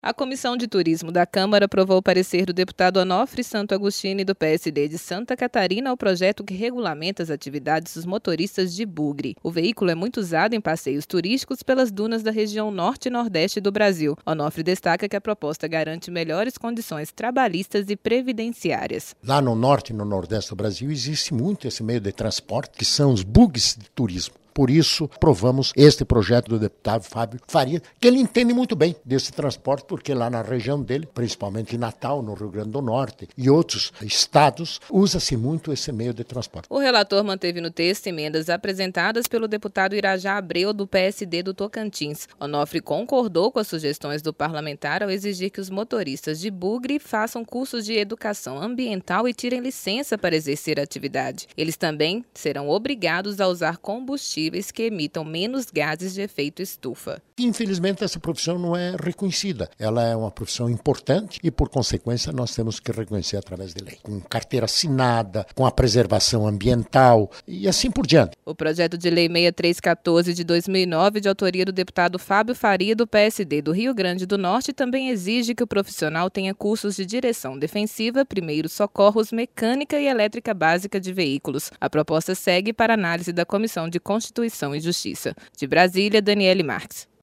A Comissão de Turismo da Câmara aprovou o parecer do deputado Onofre Santo Agostini, do PSD de Santa Catarina, ao projeto que regulamenta as atividades dos motoristas de bugre. O veículo é muito usado em passeios turísticos pelas dunas da região norte e nordeste do Brasil. Onofre destaca que a proposta garante melhores condições trabalhistas e previdenciárias. Lá no norte e no nordeste do Brasil existe muito esse meio de transporte, que são os bugs de turismo. Por isso, aprovamos este projeto do deputado Fábio Faria, que ele entende muito bem desse transporte, porque lá na região dele, principalmente em Natal, no Rio Grande do Norte e outros estados, usa-se muito esse meio de transporte. O relator manteve no texto emendas apresentadas pelo deputado Irajá Abreu, do PSD do Tocantins. Onofre concordou com as sugestões do parlamentar ao exigir que os motoristas de bugre façam cursos de educação ambiental e tirem licença para exercer a atividade. Eles também serão obrigados a usar combustíveis que emitam menos gases de efeito estufa. Infelizmente, essa profissão não é reconhecida. Ela é uma profissão importante e, por consequência, nós temos que reconhecer através de lei. Com carteira assinada, com a preservação ambiental e assim por diante. O projeto de lei 6314 de 2009, de autoria do deputado Fábio Faria, do PSD do Rio Grande do Norte, também exige que o profissional tenha cursos de direção defensiva, primeiros socorros, mecânica e elétrica básica de veículos. A proposta segue para análise da Comissão de Constituição e Justiça. De Brasília, Daniele Marques.